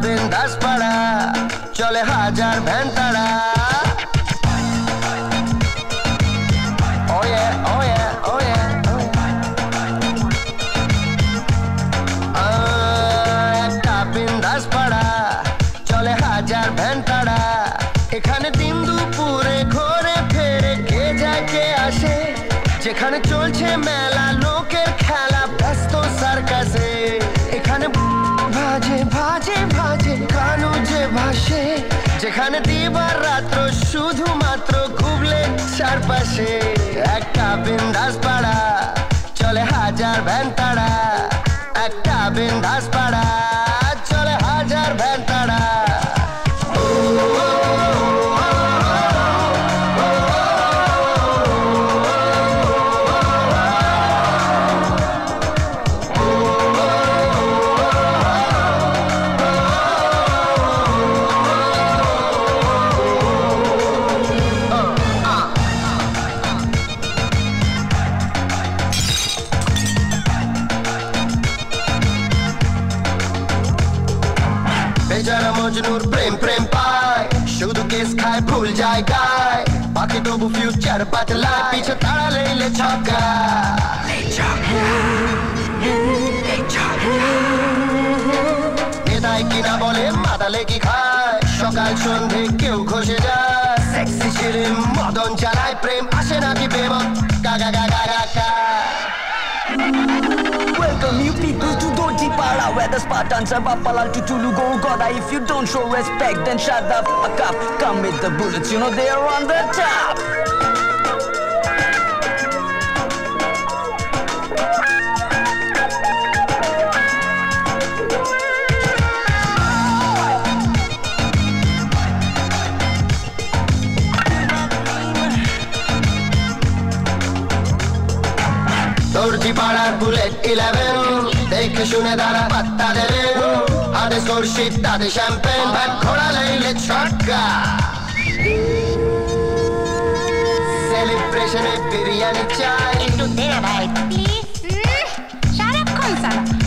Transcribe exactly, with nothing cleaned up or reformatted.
বিন্দাস পাড়া, চলে হাজার ভ্যান তাড়া। Oh yeah, oh yeah, oh yeah, oh yeah. একটা বিন্দাস পাড়া, চলে হাজার ভ্যান তাড়া। এখানে দিন দুপুরে ঘোরে ফেরে কে যায় কে আসে, যেখানে চলছে মেলা লোকের খেলা ব্যস্ত সার্কাসে। এখানে ভাজে ভাজে ভাজে কানু যে ভাসে, যেখানে দিবার রাত্র শুধুমাত্র ঘুরলে চারপাশে। একটা বিন্দাস পাড়া, চলে হাজার ভ্যান তাড়া। একটা বিন্দাস পাড়া, চলে হাজার ভ্যান তাড়া। বেচারা মজনুর প্রেম প্রেম পায়, শুধু কেস খায় ভুল জায়গায়। বাকি তবু ফিউচার বাতলায়, পিছে তাড়া লেইলে ছক্কা। নেতাই কিনা বলে মাতালে কি খায়, সকাল সন্ধে কেউ ঘষে যায়। সেক্সি শিরিন মদন চালায়, প্রেম আসে নাকি বেমন গাগা গাগা গাগা। Welcome you people to Doti Para, where the Spartans are Bapalal to Tulu go Goda. If you don't show respect, then shut the fuck up. Come with the bullets, you know they are on the top. দর্জি পাড়ার bullet eleven, দেখে শুনে তারা পাত্তা দেবেন। হাতে স্কোরশিট তাতে champagne, ভাত ঘোড়া লাইলে ছক্কা। সেলিব্রেশনে বিরিয়ানি চাই, একটু দে ভাই প্লিজ। সারাক্ষণ সারা